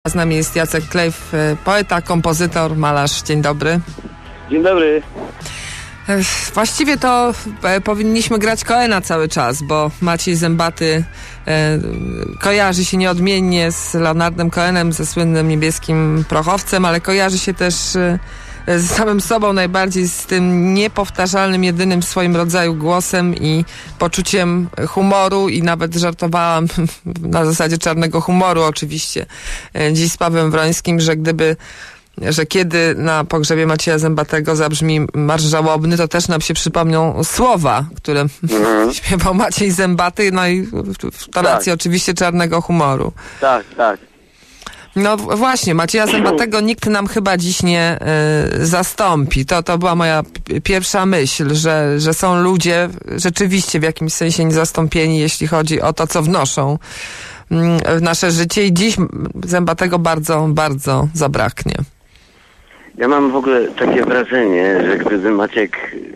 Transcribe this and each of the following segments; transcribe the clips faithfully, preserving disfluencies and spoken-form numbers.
Z nami jest Jacek Klejf, poeta, kompozytor, malarz. Dzień dobry. Dzień dobry. Właściwie to powinniśmy grać Cohena cały czas, bo Maciej Zębaty e, kojarzy się nieodmiennie z Leonardem Cohenem, ze słynnym Niebieskim Prochowcem, ale kojarzy się też e, z samym sobą najbardziej, z tym niepowtarzalnym, jedynym w swoim rodzaju głosem i poczuciem humoru, i nawet żartowałam na zasadzie czarnego humoru oczywiście e, dziś z Pawłem Wrońskim, że gdyby że kiedy na pogrzebie Macieja Zębatego zabrzmi marsz żałobny, to też nam się przypomnią słowa, które mm. śpiewał Maciej Zębaty, no i w tonacji tak. oczywiście czarnego humoru. Tak, tak. No właśnie, Macieja Zębatego nikt nam chyba dziś nie y, zastąpi. To, to była moja p- pierwsza myśl, że, że są ludzie rzeczywiście w jakimś sensie niezastąpieni, jeśli chodzi o to, co wnoszą y, w nasze życie, i dziś Zębatego bardzo, bardzo zabraknie. Ja mam w ogóle takie wrażenie, że gdyby Maciek...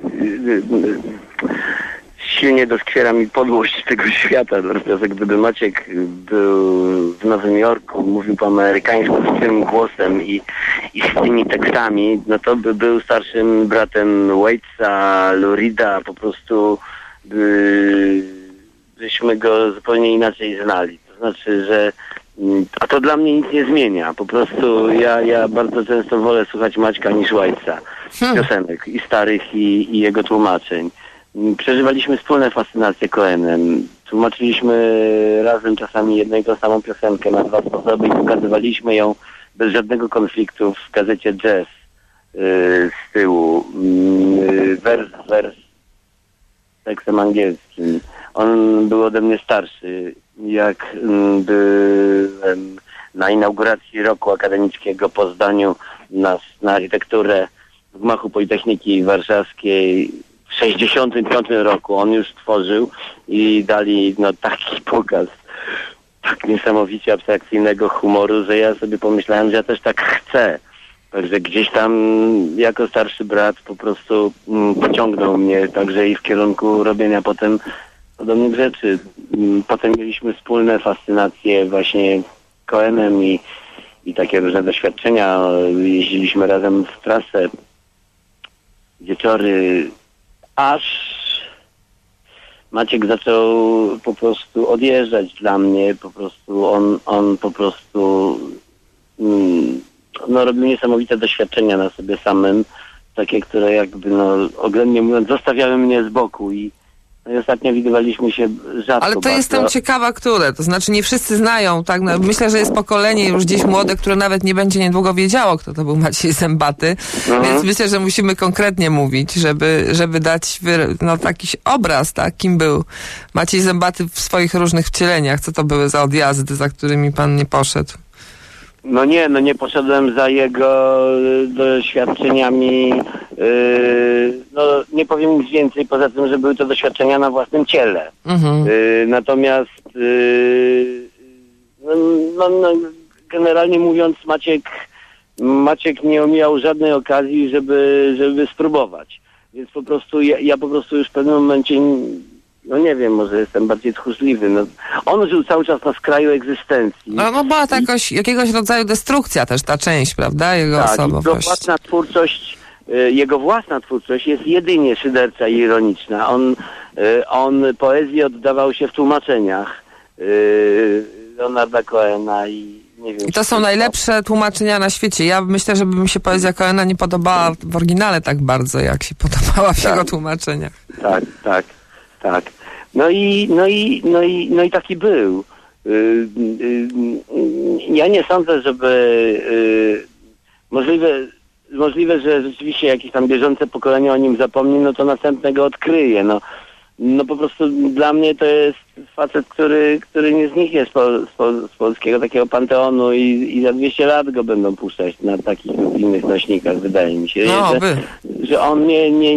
Silnie doskwiera mi podłość tego świata, dlatego że gdyby Maciek był w Nowym Jorku, mówił po amerykańsku z tym głosem i, i z tymi tekstami, no to by był starszym bratem Waitsa, Lurida, po prostu by, byśmy go zupełnie inaczej znali. To znaczy, że a to dla mnie nic nie zmienia. Po prostu ja, ja bardzo często wolę słuchać Maćka niż Waitsa. Piosenek i starych, i, i jego tłumaczeń. Przeżywaliśmy wspólne fascynacje Cohenem. Tłumaczyliśmy razem czasami jedną i tą samą piosenkę na dwa sposoby i pokazywaliśmy ją bez żadnego konfliktu w gazecie Jazz yy, z tyłu. Yy, wers, wers tekstem angielskim. On był ode mnie starszy. Jak yy, byłem na inauguracji roku akademickiego po zdaniu na, na architekturę w gmachu Politechniki Warszawskiej w sześćdziesiątym piątym roku on już tworzył i dali no taki pokaz tak niesamowicie abstrakcyjnego humoru, że ja sobie pomyślałem, że ja też tak chcę. Także gdzieś tam jako starszy brat po prostu mm, pociągnął mnie także i w kierunku robienia potem podobnych rzeczy. Potem mieliśmy wspólne fascynacje właśnie Cohenem i, i takie różne doświadczenia. Jeździliśmy razem w trasę, wieczory, aż Maciek zaczął po prostu odjeżdżać dla mnie. Po prostu on, on po prostu mm, no, robił niesamowite doświadczenia na sobie samym, takie, które jakby no oględnie mówiąc zostawiały mnie z boku i no i ostatnio widywaliśmy się rzadko. Ale to bardzo. Jestem ciekawa, które. To znaczy nie wszyscy znają, tak? No, myślę, że jest pokolenie już gdzieś młode, które nawet nie będzie niedługo wiedziało, kto to był Maciej Zębaty. Mhm. Więc myślę, że musimy konkretnie mówić, żeby, żeby dać wyra- no, taki obraz, tak? Kim był Maciej Zębaty w swoich różnych wcieleniach. Co to były za odjazdy, za którymi pan nie poszedł? No nie, no nie poszedłem za jego doświadczeniami, yy, no nie powiem nic więcej, poza tym, że były to doświadczenia na własnym ciele. Mhm. Yy, natomiast yy, no, no, no, generalnie mówiąc Maciek, Maciek nie omijał żadnej okazji, żeby, żeby spróbować. Więc po prostu ja, ja po prostu już w pewnym momencie... No nie wiem, może jestem bardziej tchórzliwy. No, on żył cały czas na skraju egzystencji. No, no była to jakoś, jakiegoś rodzaju destrukcja też ta część, prawda? Jego tak, osobowość. Jego własna twórczość, y, jego własna twórczość jest jedynie szydercza i ironiczna. On, y, on poezji oddawał się w tłumaczeniach y, Leonarda Cohena i nie wiem. I to są najlepsze tłumaczenia na świecie. Ja myślę, żeby mi się poezja Cohena nie podobała w oryginale tak bardzo, jak się podobała w tak. jego tłumaczeniach. Tak, tak. Tak. No i, no i, no i, no i taki był. Yy, yy, ja nie sądzę, żeby yy, możliwe, możliwe, że rzeczywiście jakieś tam bieżące pokolenie o nim zapomni, no to następne go odkryje. No, no po prostu dla mnie to jest facet, który, który nie zniknie z, pol, z, pol, z polskiego takiego panteonu i, i za dwieście lat go będą puszczać na takich lub innych nośnikach, wydaje mi się. No, że, że on nie, nie,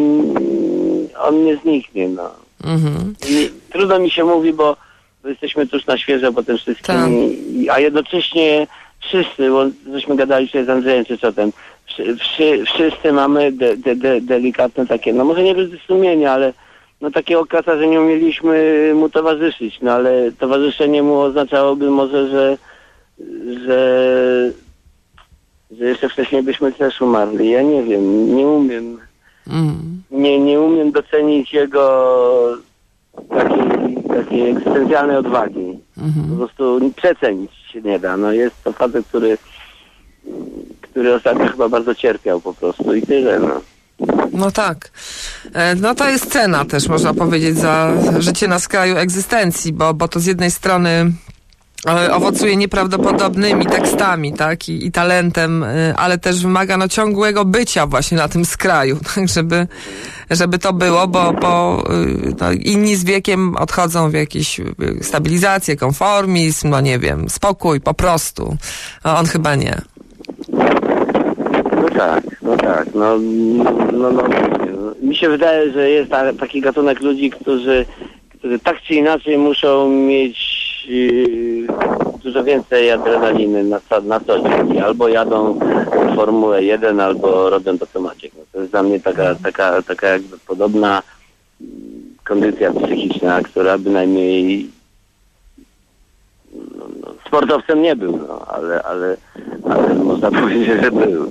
on nie zniknie, no. Mhm. Nie, trudno mi się mówi, bo jesteśmy tuż na świeżo po tym wszystkim, tak. i, a jednocześnie wszyscy, bo żeśmy gadali sobie z Andrzejem czy co tam, wszy, wszy, wszyscy mamy de, de, de, delikatne takie, no może nie bez sumienia, ale no takie okazja, że nie umieliśmy mu towarzyszyć, no ale towarzyszenie mu oznaczałoby może, że że, że jeszcze wcześniej byśmy też umarli. Ja nie wiem, nie umiem. Mm. Nie, nie umiem docenić jego takiej, takiej egzystencjalnej odwagi. Mm-hmm. Po prostu przecenić się nie da. No jest to facet, który, który ostatnio chyba bardzo cierpiał po prostu i tyle, no. No tak. No to jest cena też, można powiedzieć, za życie na skraju egzystencji, bo, bo to z jednej strony owocuje nieprawdopodobnymi tekstami, tak, i, i talentem, ale też wymaga no ciągłego bycia właśnie na tym skraju, tak, żeby, żeby to było, bo, bo no, inni z wiekiem odchodzą w jakieś stabilizację, konformizm, no nie wiem, spokój po prostu. A on chyba nie. No tak, no tak, no, no, no, no. Mi się wydaje, że jest ta, taki gatunek ludzi, którzy, którzy tak czy inaczej muszą mieć yy, dużo więcej adrenaliny na, na co dzień. Albo jadą Formułę jeden, albo robią to, co Maciek. No, to jest dla mnie taka, taka, taka jakby podobna kondycja psychiczna, która bynajmniej no, no, sportowcem nie był, no, ale, ale, ale można powiedzieć, że był.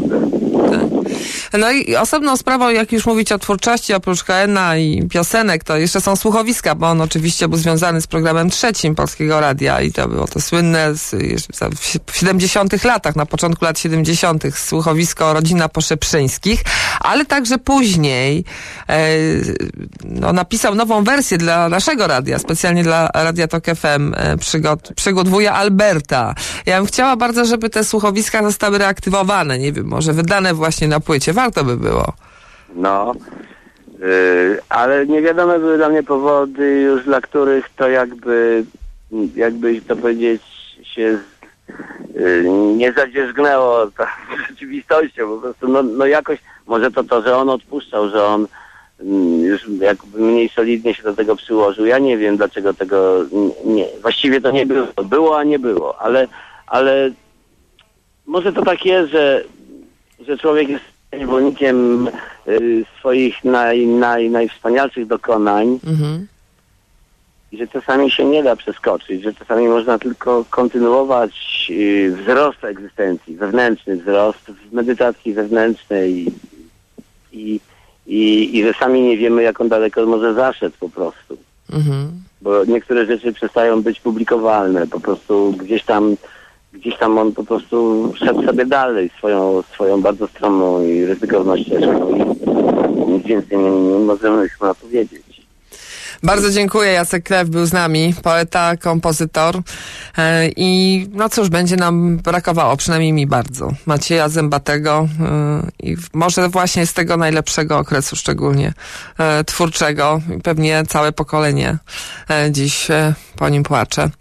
No i osobną sprawą, jak już mówić o twórczości, oprócz K N a i piosenek, to jeszcze są słuchowiska, bo on oczywiście był związany z programem trzecim Polskiego Radia i to było to słynne z, w siedemdziesiątych latach, na początku lat siedemdziesiątych słuchowisko Rodzina Poszeprzyńskich, ale także później e, no, napisał nową wersję dla naszego radia, specjalnie dla Radia Tok F M, e, przygód, przygód wuja Alberta. Ja bym chciała bardzo, żeby te słuchowiska zostały reaktywowane, nie wiem, może wydane właśnie na płycie. Warto by było. No, yy, ale niewiadome były dla mnie powody już, dla których to jakby, jakby to powiedzieć, się yy, nie zadzierzgnęło tą rzeczywistością. Po prostu, no, no jakoś, może to to, że on odpuszczał, że on yy, już jakby mniej solidnie się do tego przyłożył. Ja nie wiem, dlaczego tego nie, właściwie to nie było. Było, a nie było, ale, ale może to tak jest, że, że człowiek jest niewolnikiem y, swoich naj, naj, najwspanialszych dokonań mm-hmm. i że czasami się nie da przeskoczyć, że czasami można tylko kontynuować y, wzrost egzystencji, wewnętrzny wzrost w medytacji wewnętrznej i, i, i, i że sami nie wiemy, jak on daleko może zaszedł po prostu. Mm-hmm. Bo niektóre rzeczy przestają być publikowalne, po prostu gdzieś tam Gdzieś tam on po prostu szedł sobie dalej swoją, swoją bardzo stromą i ryzykowną ścieżką i nic więcej nie, nie możemy już chyba powiedzieć. Bardzo dziękuję. Jacek Klew był z nami, poeta, kompozytor yy, i no cóż, będzie nam brakowało, przynajmniej mi bardzo, Macieja Zębatego yy, i może właśnie z tego najlepszego okresu szczególnie yy, twórczego. Pewnie całe pokolenie yy, dziś yy, po nim płacze.